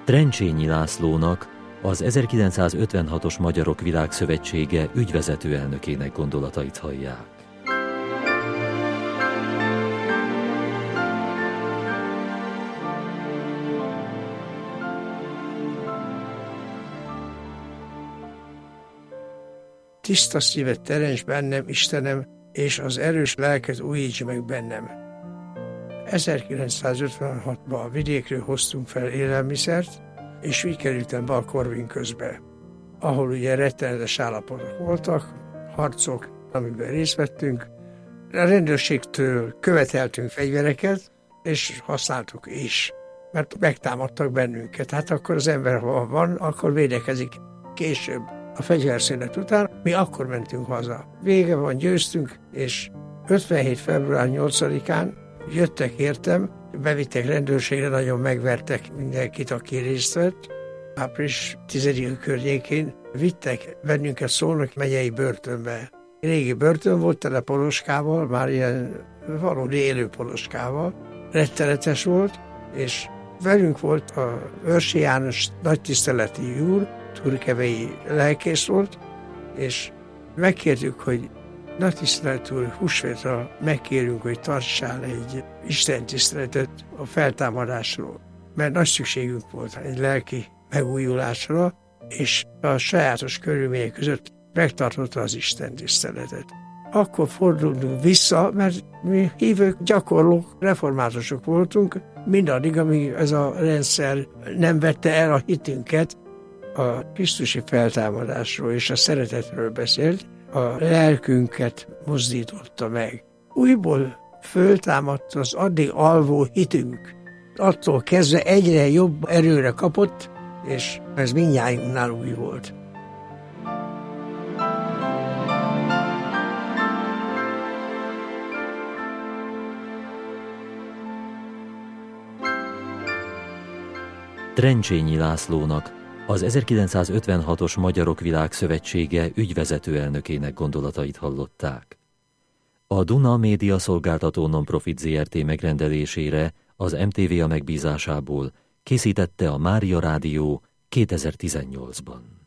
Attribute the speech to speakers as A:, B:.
A: Trencsényi Lászlónak, az 1956-os Magyarok Világszövetsége ügyvezető elnökének gondolatait hallják.
B: Tiszta szívet teremts bennem, Istenem, és az erős lelket újíts meg bennem. 1956-ban a vidékről hoztunk fel élelmiszert, és úgy kerültem be a Korvin közbe, ahol ugye rettenetes állapotok voltak, harcok, amiben részt vettünk. A rendőrségtől követeltünk fegyvereket, és használtuk is, mert megtámadtak bennünket. Hát akkor az ember, ha van, akkor védekezik. Később, a fegyverszünet után, mi akkor mentünk haza. Vége van, győztünk, és 57. február 8-án jöttek értem, bevittek rendőrségre, nagyon megvertek mindenkit, aki részt vett. Április 10 környékén vittek bennünket Szolnok megyei börtönbe. Régi börtön volt, tele poloskával, már ilyen valódi élő poloskával. Rettenetes volt, és velünk volt a Őrsi János nagytiszteleti úr, turkevei lelkész volt, és megkértük, hogy nagytisztelet úr, húsvétra megkérünk, hogy tartsál egy istentiszteletet a feltámadásról, mert nagy szükségünk volt egy lelki megújulásra, és a sajátos körülmények között megtartotta az istentiszteletet. Akkor fordultunk vissza, mert mi hívők, gyakorlók, reformátusok voltunk, mindaddig, amíg ez a rendszer nem vette el a hitünket, a krisztusi feltámadásról és a szeretetről beszélt, a lelkünket mozdította meg. Újból föltámadt az addig alvó hitünk. Attól kezdve egyre jobb erőre kapott, és ez mindnyájunknál új volt.
A: Trencsényi Lászlónak, az 1956-os Magyarok Világszövetsége ügyvezető elnökének gondolatait hallották. A Duna Média Szolgáltató Nonprofit Zrt. Megrendelésére az MTV megbízásából készítette a Mária Rádió 2018-ban.